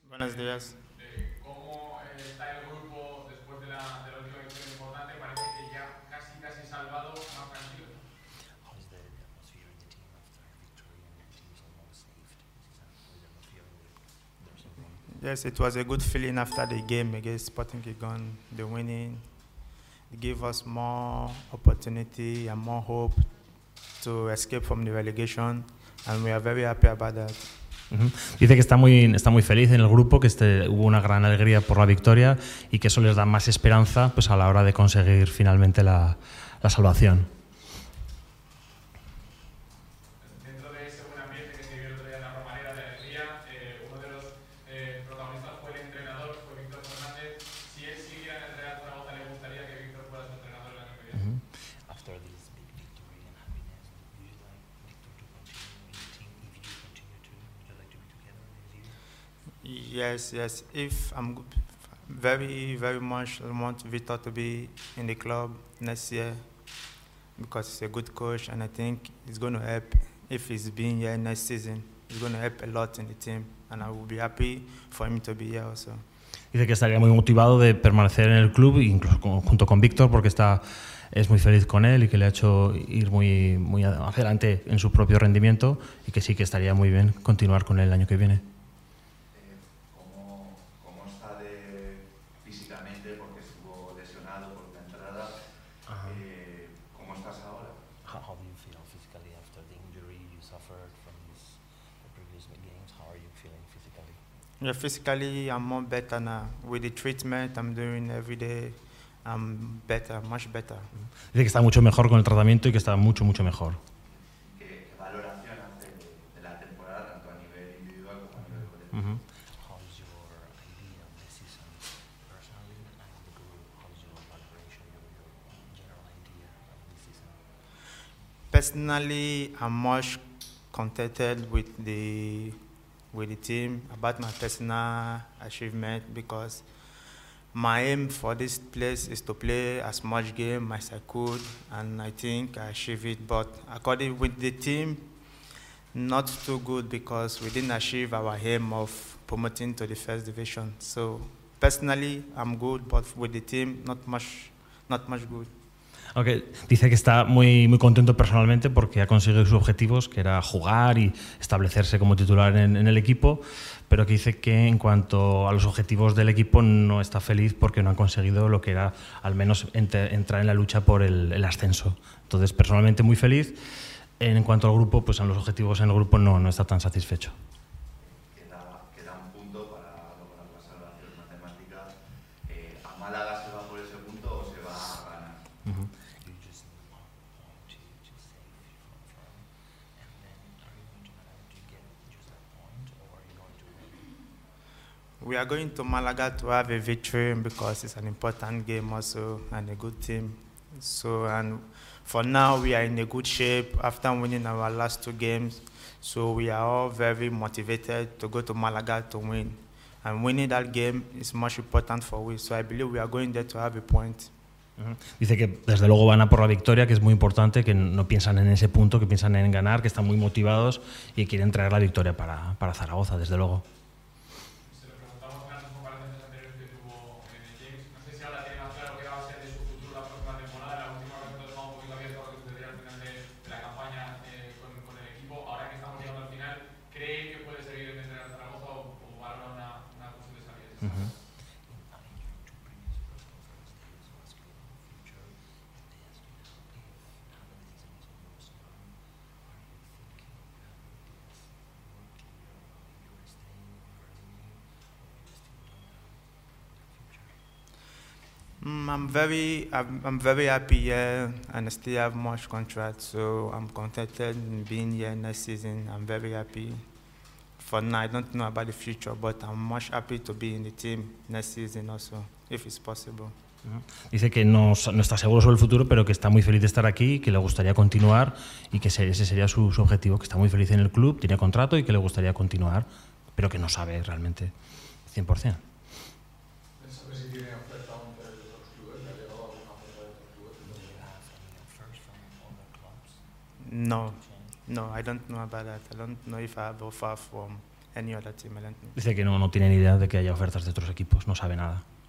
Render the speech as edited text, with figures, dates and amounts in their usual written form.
Buenos días. ¿Cómo está el grupo después de la última victoria importante? Parece que ya casi salvado, más tranquilo. How's the atmosphere in the team after victory and your team's almost saved? Is there no feeling that there's something? Yes, it was a good feeling after the game against Sporting Gijon, the winning. It gave us more opportunity and more hope to escape from the relegation, and we are very happy about that. Dice que está muy feliz en el grupo, que hubo una gran alegría por la victoria y que eso les da más esperanza pues, a la hora de conseguir finalmente la salvación. Dentro de ese buen ambiente que se vivió el otro día en la Romareda de alegría, uno de los protagonistas fue el entrenador, fue Víctor Fernández. Si él siguiera en el Real Zaragoza, ¿le gustaría que Víctor fuera su entrenador el año que viene? After this big victory and happiness, would you like Victor to continue in the team? If you continue to, would you like to be together next year? Yes. If I'm very much, I want Victor to be in the club next year because he's a good coach, and I think it's going to help. If he's being here next season, it's going to help a lot in the team, and I will be happy for him to be here also. Dice que estaría muy motivado de permanecer en el club, incluso junto con Víctor, porque es muy feliz con él y que le ha hecho ir muy adelante en su propio rendimiento y que sí que estaría muy bien continuar con él el año que viene. ¿Cómo está físicamente? Porque estuvo lesionado por la entrada. ¿Cómo estás ahora? How do you feel physically after the injury you suffered from the previous games? How are you feeling physically? Yeah, physically, I'm more better now. With the treatment I'm doing every day, I'm better, much better. Dice que está mucho mejor con el tratamiento y que está mucho mejor. ¿Qué valoración hace de la temporada, tanto a nivel individual como a nivel colectivo? How's your idea of the season personally and the group? How's your valoration, your general idea of the season? Personally, I'm much contented with the team about my personal achievement because my aim for this place is to play as much game as I could, and I think I achieved it. But according with the team, not too good because we didn't achieve our aim of promoting to the first division. So personally, I'm good, but with the team, not much good. Aunque dice que está muy contento personalmente porque ha conseguido sus objetivos, que era jugar y establecerse como titular en el equipo, pero que dice que en cuanto a los objetivos del equipo no está feliz porque no han conseguido lo que era al menos entrar en la lucha por el ascenso. Entonces, personalmente muy feliz. En cuanto al grupo, pues en los objetivos en el grupo no está tan satisfecho. Queda un punto para lograr la salvación matemática. ¿A Málaga se va por ese punto o se va a ganar? You just need 1 point to save from and then are you going to Malaga to get just that point or are you going to win? We are going to Malaga to have a victory because it's an important game also and a good team. So, and for now we are in a good shape after winning our last 2 games. So we are all very motivated to go to Malaga to win. And winning that game is much important for us. So I believe we are going there to have a point. Dice que desde luego van a por la victoria, que es muy importante, que no piensan en ese punto, que piensan en ganar, que están muy motivados y quieren traer la victoria para Zaragoza, desde luego. Se lo preguntamos en las comparecencias anteriores que tuvo James. No sé si ahora tiene más claro qué va a ser de su futuro la próxima temporada. La última vez nos dejaba un poquito abierto a lo que sucedería al final de la campaña con el equipo. Ahora que estamos llegando al final, ¿cree que puede seguir en el Real Zaragoza o valora una cuestión de salida? In your 2 previous press conferences, they also asked you about the future and they asked you now if now that the season is almost gone, are you thinking of this more clear about if you are staying or you are leaving or you're still looking at the future? I'm very happy here and I still have much contract. So I'm contented in being here next season. I'm very happy. For now, I don't know about the future, but I'm much happy to be in the team next season also, if it's possible. Dice que no está seguro sobre el futuro, pero que está muy feliz de estar aquí, que le gustaría continuar y que ese sería su objetivo, que está muy feliz en el club, tiene contrato y que le gustaría continuar, pero que no sabe realmente 100%. ¿Sabe si tiene oferta aún de otros clubes? ¿Le ha llegado alguna oferta de otros clubes? Do you have any offers from other clubs? No, I don't know about that. I don't know if I have offer from any other team. I don't know. Dice que no tiene ni idea de que haya ofertas de otros equipos, no sabe nada.